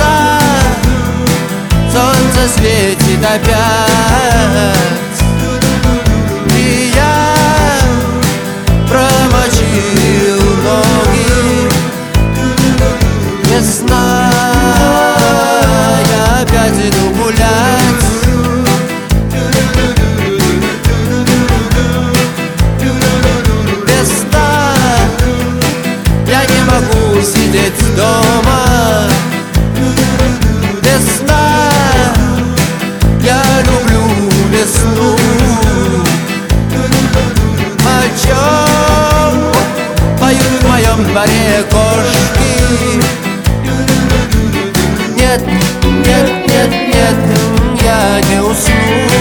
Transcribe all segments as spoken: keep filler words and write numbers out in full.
Весна, солнце светит опять, и я промочил ноги. Весна, я опять иду гулять. Весна, я не могу сидеть дома. Весна, я люблю весну. О чем поют в моем дворе кошки? Нет, нет, нет, нет, я не усну.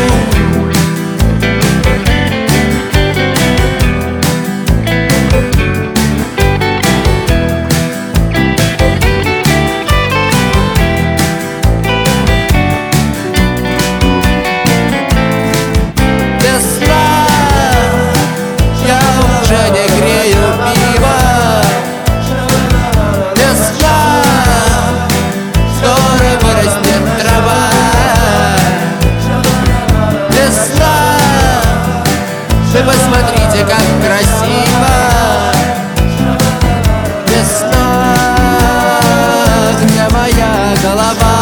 Вы посмотрите, как красиво. Весна, где моя голова?